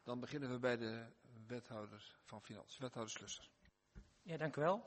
Dan beginnen we bij de wethouder van Financiën, wethouder Slusser. Ja, dank u wel.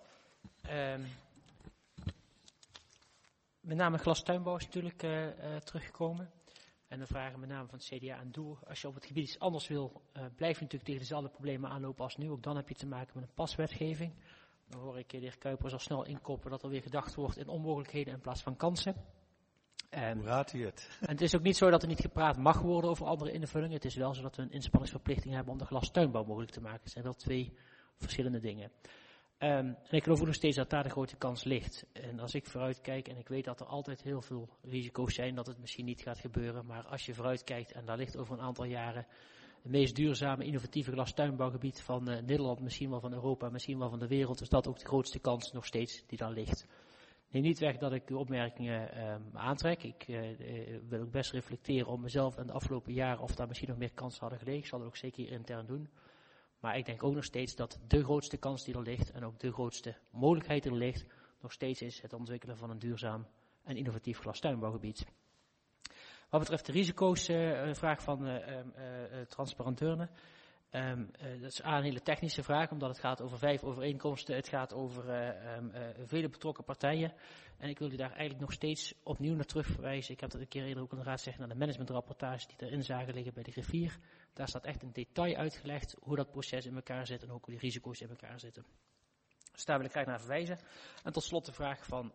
Met name glastuinbouw is natuurlijk teruggekomen. En de vragen met name van het CDA en Doel. Als je op het gebied iets anders wil, blijf je natuurlijk tegen dezelfde problemen aanlopen als nu. Ook dan heb je te maken met een paswetgeving. Dan hoor ik de heer Kuipers al snel inkoppen dat er weer gedacht wordt in onmogelijkheden in plaats van kansen. Hoe raadt u het? En het is ook niet zo dat er niet gepraat mag worden over andere invullingen. Het is wel zo dat we een inspanningsverplichting hebben om de glastuinbouw mogelijk te maken. Het zijn wel twee verschillende dingen. En ik geloof ook nog steeds dat daar de grote kans ligt. En als ik vooruit kijk, en ik weet dat er altijd heel veel risico's zijn dat het misschien niet gaat gebeuren. Maar als je vooruit kijkt, en daar ligt over een aantal jaren het meest duurzame, innovatieve glastuinbouwgebied van Nederland, misschien wel van Europa, misschien wel van de wereld. Dus dat ook de grootste kans nog steeds die daar ligt. Neem niet weg dat ik uw opmerkingen aantrek. Ik wil ook best reflecteren op mezelf en de afgelopen jaren of daar misschien nog meer kansen hadden gelegen. Ik zal dat ook zeker hier intern doen. Maar ik denk ook nog steeds dat de grootste kans die er ligt en ook de grootste mogelijkheid die er ligt, nog steeds is het ontwikkelen van een duurzaam en innovatief glastuinbouwgebied. Wat betreft de risico's, vraag van Transparant Deurne. Dat is een hele technische vraag, omdat het gaat over 5 overeenkomsten. Het gaat over vele betrokken partijen. En ik wil u daar eigenlijk nog steeds opnieuw naar terugverwijzen. Ik heb dat een keer eerder ook in de raad gezegd naar de managementrapportage die erin zagen liggen bij de griffier. Daar staat echt in detail uitgelegd hoe dat proces in elkaar zit en ook hoe die risico's in elkaar zitten. Dus daar wil ik graag naar verwijzen. En tot slot de vraag van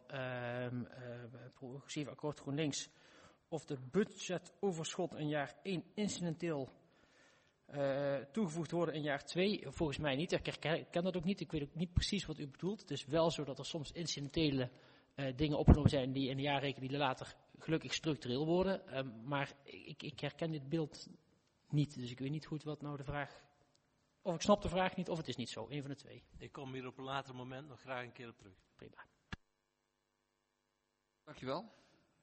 progressief akkoord GroenLinks. Of de budgetoverschot in jaar 1 incidenteel toegevoegd worden in jaar 2, volgens mij niet. Ik ken dat ook niet. Ik weet ook niet precies wat u bedoelt. Het is wel zo dat er soms incidentele dingen opgenomen zijn die in de jaarrekening die later gelukkig structureel worden. Maar ik herken dit beeld niet. Dus ik weet niet goed wat nou de vraag... Of ik snap de vraag niet, of het is niet zo. Een van de twee. Ik kom hier op een later moment nog graag een keer op terug. Prima. Dankjewel.